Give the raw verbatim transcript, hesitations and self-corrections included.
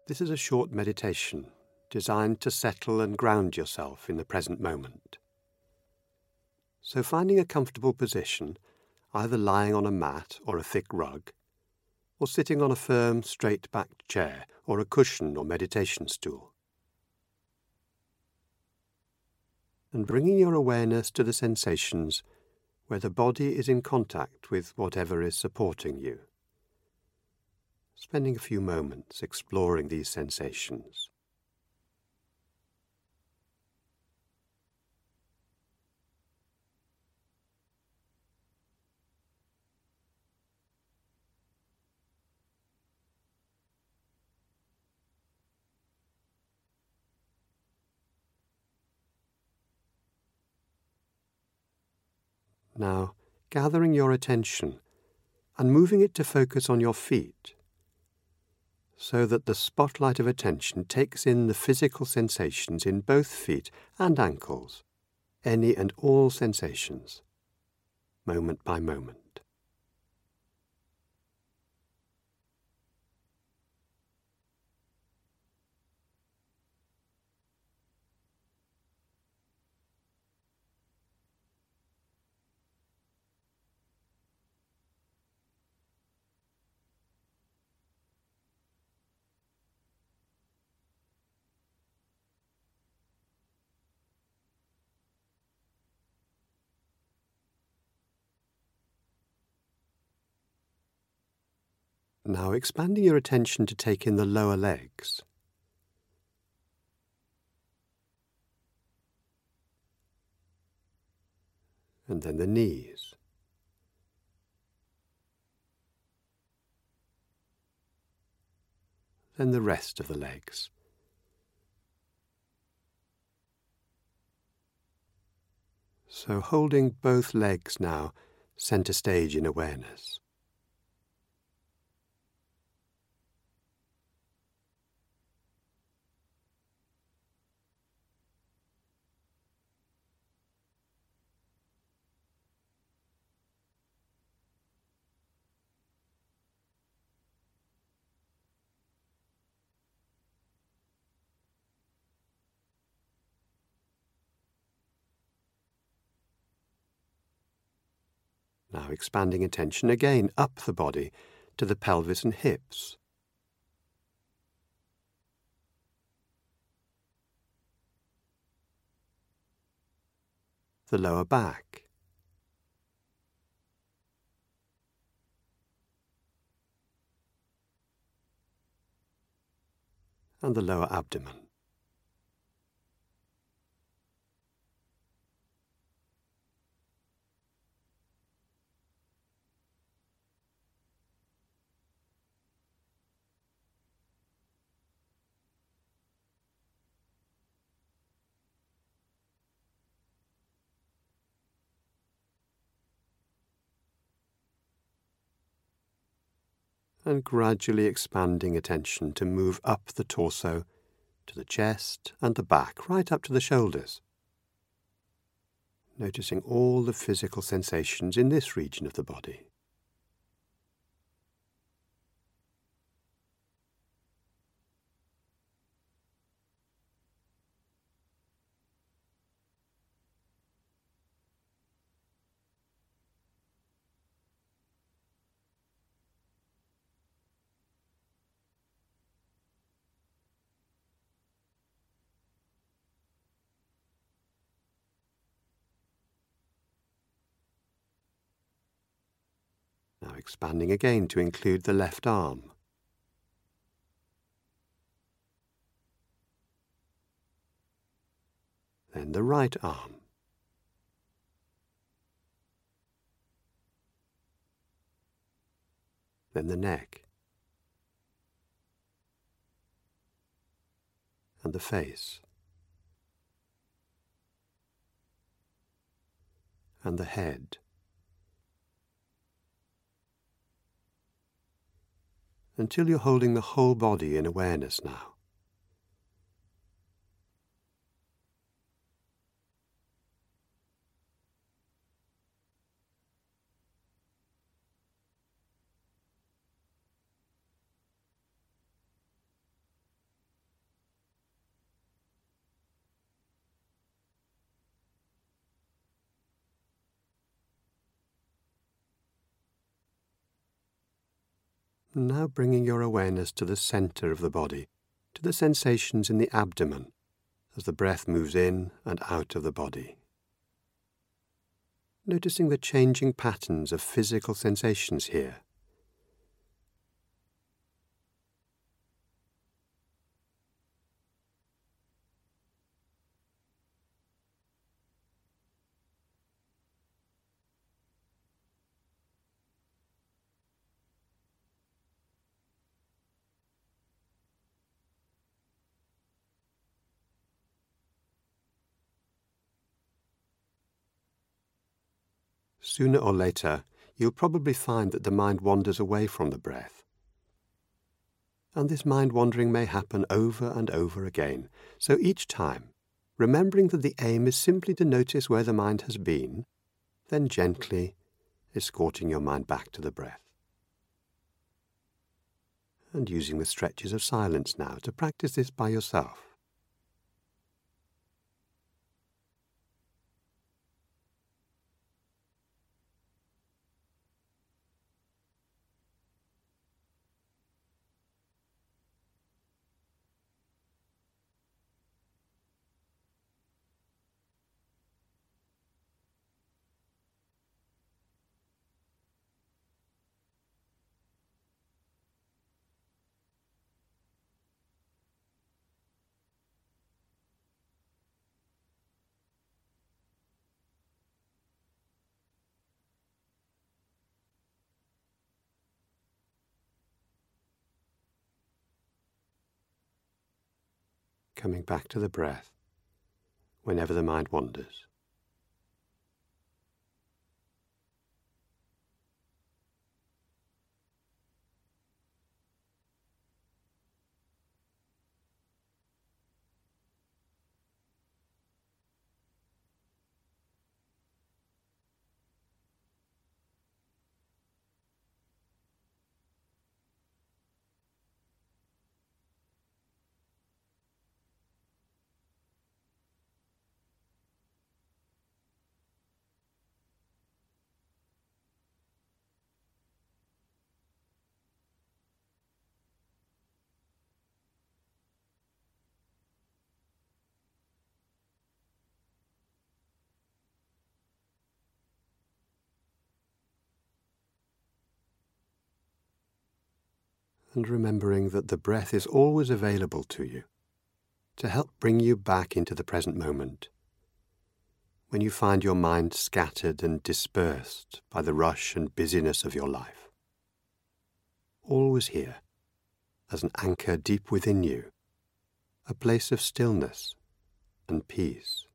This is a short meditation designed to settle and ground yourself in the present moment. So finding a comfortable position, either lying on a mat or a thick rug, or sitting on a firm, straight-backed chair or a cushion or meditation stool. And bringing your awareness to the sensations where the body is in contact with whatever is supporting you. Spending a few moments exploring these sensations. Now, gathering your attention and moving it to focus on your feet, so that the spotlight of attention takes in the physical sensations in both feet and ankles, any and all sensations, moment by moment. Now expanding your attention to take in the lower legs. And then the knees. Then the rest of the legs. So holding both legs now center stage in awareness. Now expanding attention again up the body to the pelvis and hips. The lower back. And the lower abdomen. And gradually expanding attention to move up the torso, to the chest and the back, right up to the shoulders. Noticing all the physical sensations in this region of the body. Now expanding again to include the left arm. Then the right arm. Then the neck. And the face. And the head. Until you're holding the whole body in awareness now. Now bringing your awareness to the center of the body, to the sensations in the abdomen as the breath moves in and out of the body. Noticing the changing patterns of physical sensations here. Sooner or later, you'll probably find that the mind wanders away from the breath. And this mind wandering may happen over and over again. So each time, remembering that the aim is simply to notice where the mind has been, then gently escorting your mind back to the breath. And using the stretches of silence now to practice this by yourself. Coming back to the breath whenever the mind wanders. And remembering that the breath is always available to you to help bring you back into the present moment when you find your mind scattered and dispersed by the rush and busyness of your life. Always here, as an anchor deep within you, a place of stillness and peace.